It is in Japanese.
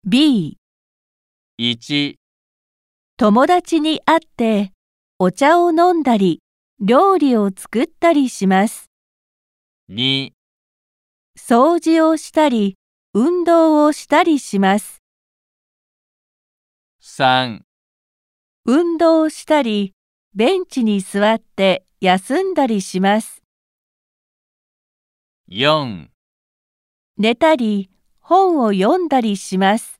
B、 1、 友達に会ってお茶を飲んだり料理を作ったりします。 2、 掃除をしたり運動をしたりします。 3、 運動したりベンチに座って休んだりします。 4 寝たり本を読んだりします。